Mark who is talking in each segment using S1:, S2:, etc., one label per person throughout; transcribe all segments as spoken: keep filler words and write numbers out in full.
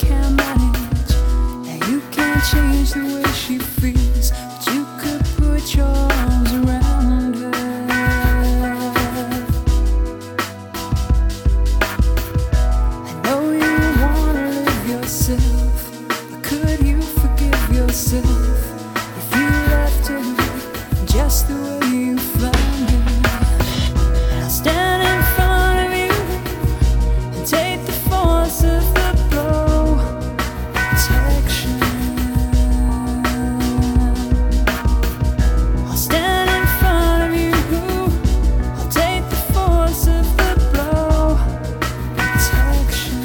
S1: can't manage. Now you can't change the way she feels, but you could put your arms around her. I know you wanna live yourself, but could you forgive yourself if you left her just the way you found her? And I'll stand in front of you and take the force of the blow. Protection. I'll stand in front of you. I'll take the force of the blow. Protection.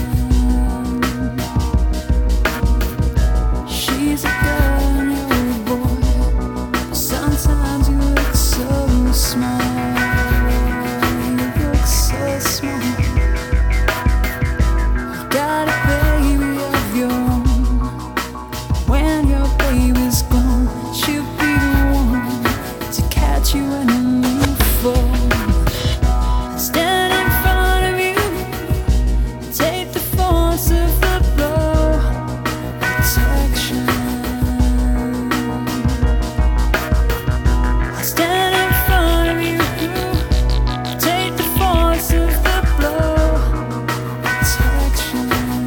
S1: She's a girl and you're a boy. Sometimes you look so small. You look so small. You got a baby of your own. When your baby's gone, she'll be the one to catch you in a new fall. Stand in front of you and take the force of the blow. Protection. I stand in front of you, take the force of the blow. Protection.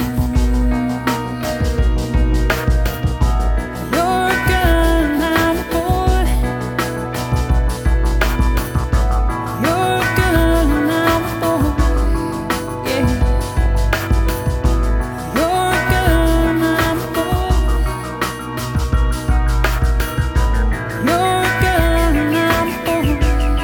S1: You're a girl and I'm a boy. You're a girl and I'm a boy. Yeah. You're a girl and I'm a boy. You're a girl and I'm a boy.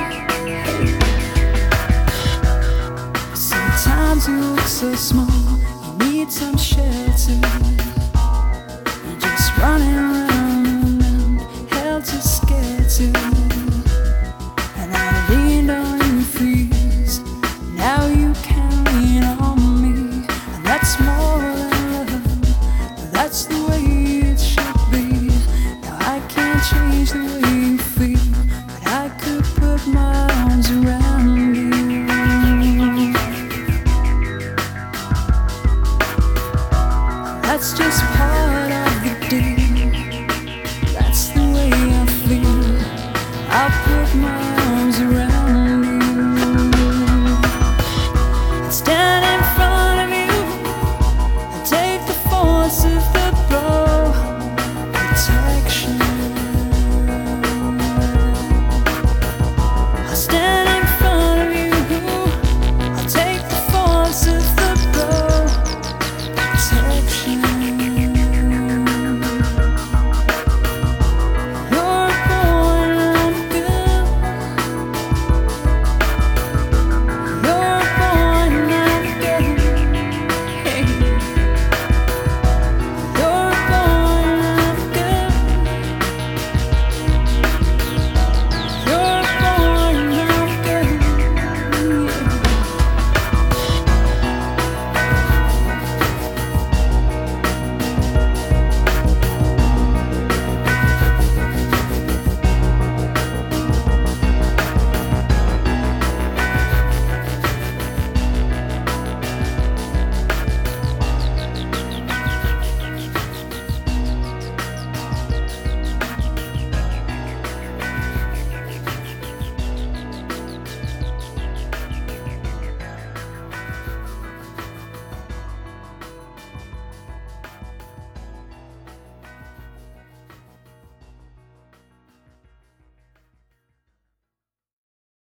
S1: Sometimes you look so small, you need some shelter. You're just running around and around, held to skelter. And I leaned on you for years, now you can lean on me. And that's more than love, that's the way it should be. Now I can't change the way you feel, but I could put my arms around you. That's just part of the deal. That's the way I feel. I'll put my arms around you and stand in front of you and take the force of the